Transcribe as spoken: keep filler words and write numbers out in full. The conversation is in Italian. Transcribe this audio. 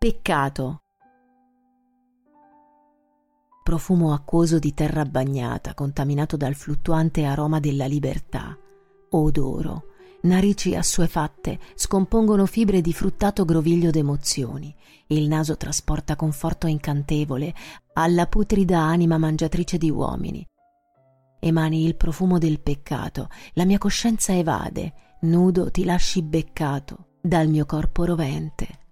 Peccato. Profumo acquoso di terra bagnata, contaminato dal fluttuante aroma della libertà. Odoro. Narici assuefatte scompongono fibre di fruttato groviglio d'emozioni. Il naso trasporta conforto incantevole alla putrida anima mangiatrice di uomini. Emani il profumo del peccato, la mia coscienza evade, nudo ti lasci beccato dal mio corpo rovente.